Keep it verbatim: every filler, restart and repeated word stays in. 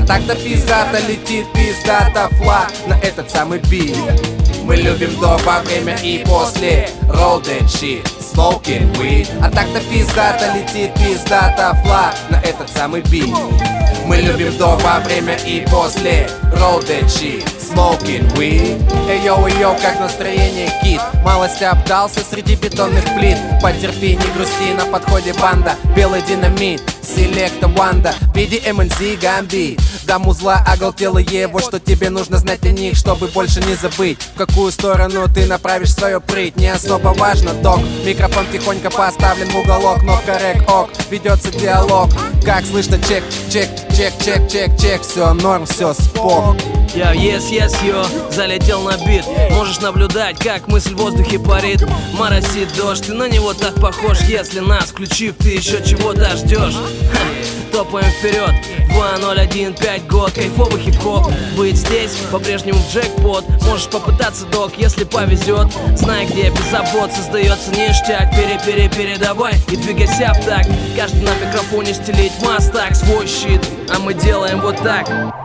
А так-то пиздата летит, пиздата фла на этот самый бит. Мы любим до, во время и после. Roll that shit, smoking weed. А так-то пиздата летит, пиздата фла на этот самый бит. Мы любим до, во время и после. Roll that shit, smoking weed. Эй йоу, эй йоу, как настроение, кит? Малость обдался среди бетонных плит. Потерпи, не грусти, на подходе банда. Белый динамит, селекта Ванда, би ди эм эн си Гамби. Да музла оголтелые, вот что тебе нужно знать о них, чтобы больше не забыть, в какую сторону ты направишь свою прыть. Не особо важно, док, микрофон тихонько поставлен в уголок, но коррект ок, ведется диалог. Как слышно, чек, чек, чек, чек, чек, чек, все норм, все спок. Я yes, yes, yo, залетел на бит. Можешь наблюдать, как мысль в воздухе парит. Моросит дождь, ты на него так похож. Если нас включив, ты еще чего-то ждешь. Топаем вперед, два ноль один пять год, кайфовый хип-хоп. Быть здесь по-прежнему джекпот. Можешь попытаться, док, если повезет. Знай, где без забот создается ништяк. Пере-пере-передавай и двигайся в такт. Каждый на микрофоне стелить мастак, свой щит, а мы делаем вот так.